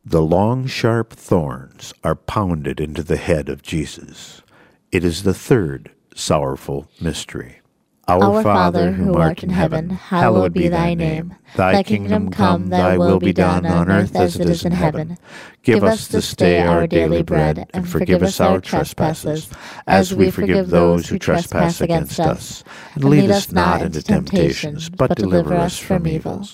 The long, sharp thorns are pounded into the head of Jesus. It is the third sorrowful mystery. Our Father, who art in heaven, hallowed be thy name. Thy kingdom come, thy will be done on earth as it is in heaven. Give us this day our daily bread, and forgive us our trespasses, as we forgive those who trespass against us. And lead us not into temptations, but deliver us from evil.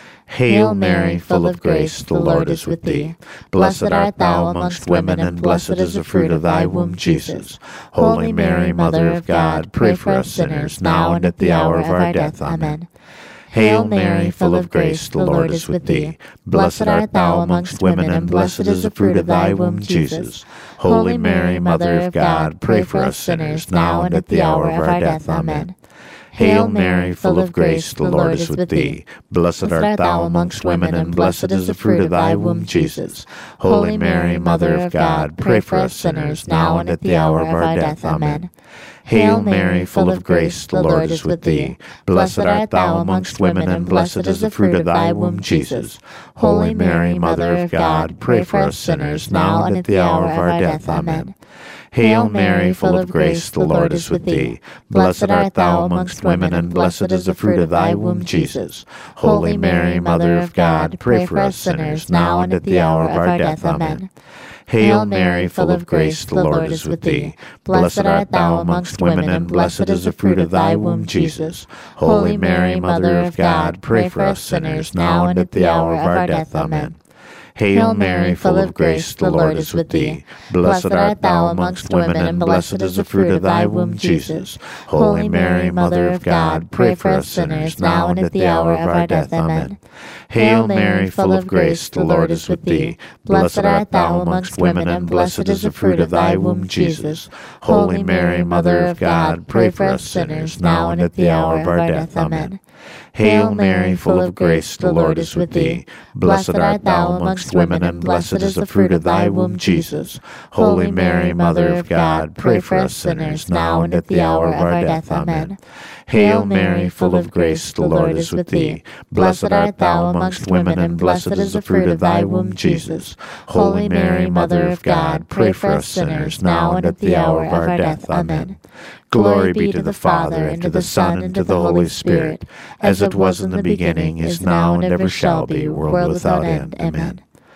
Hail Mary, full of grace, the Lord is with thee. Blessed art thou amongst women, and blessed is the fruit of thy womb, Jesus. Holy Mary, Mother of God, pray for us sinners, now and at the hour of our death. Amen. Hail Mary, full of grace, the Lord is with thee. Blessed art thou amongst women, and blessed is the fruit of thy womb, Jesus. Holy Mary, Mother of God, pray for us sinners, now and at the hour of our death. Amen. Hail Mary, full of grace, the Lord is with thee. Blessed art thou amongst women, and blessed is the fruit of thy womb, Jesus. Holy Mary, Mother of God, pray for us sinners, now and at the hour of our death. Amen. Hail Mary, full of grace, the Lord is with thee. Blessed art thou amongst women, and blessed is the fruit of thy womb, Jesus. Holy Mary, Mother of God, pray for us sinners, now and at the hour of our death. Amen. Hail Mary, full of grace, the Lord is with thee. Blessed art thou amongst women, and blessed is the fruit of thy womb, Jesus. Holy Mary, Mother of God, pray for us sinners, now and at the hour of our death. Amen. Hail Mary, full of grace, the Lord is with thee. Blessed art thou amongst women, and blessed is the fruit of thy womb, Jesus. Holy Mary, Mother of God, pray for us sinners, now and at the hour of our death. Amen. Hail Mary, full of grace, the Lord is with thee. Blessed art thou amongst women, and blessed is the fruit of thy womb, Jesus. Holy Mary, Mother of God, pray for us sinners, now and at the hour of our death. Amen. Hail Mary, full of grace, the Lord is with thee. Blessed art thou amongst women, and blessed is the fruit of thy womb, Jesus. Holy Mary, Mother of God, pray for us sinners, now and at the hour of our death. Amen. Hail Mary, full of grace, the Lord is with thee. Blessed art thou amongst women, and blessed is the fruit of thy womb, Jesus. Holy Mary, Mother of God, pray for us sinners, now and at the hour of our death. Amen. Hail Mary, full of grace, the Lord is with thee. Blessed art thou amongst women, and blessed is the fruit of thy womb, Jesus. Holy Mary, Mother of God, pray for us sinners, now and at the hour of our death. Amen. Glory be to the Father, and to the Son, and to the Holy Spirit, as it was in the beginning, is now, and ever shall be, world without end. Amen.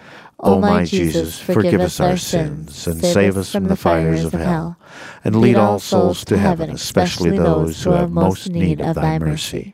O my Jesus, forgive us our sins, and save us from the fires of hell, and lead all souls to heaven, especially those who have most need of thy mercy.